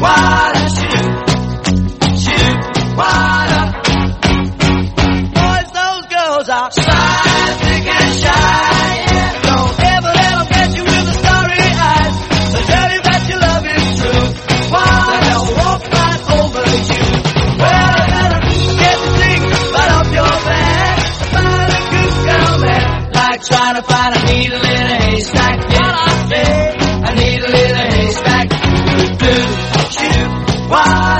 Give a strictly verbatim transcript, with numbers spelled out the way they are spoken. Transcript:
water, shoot, shoot, water. Boys, those girls are shy, thick and shy, yeah. Don't ever let them get you with the starry eyes. So tell you that your love is true. Water, they'll walk right over you. Well, I gotta get the thing right off your back. Find a good girl, man, like trying to find a needle in a haystack. Yeah, a needle in a haystack. Do, do, shoot, water.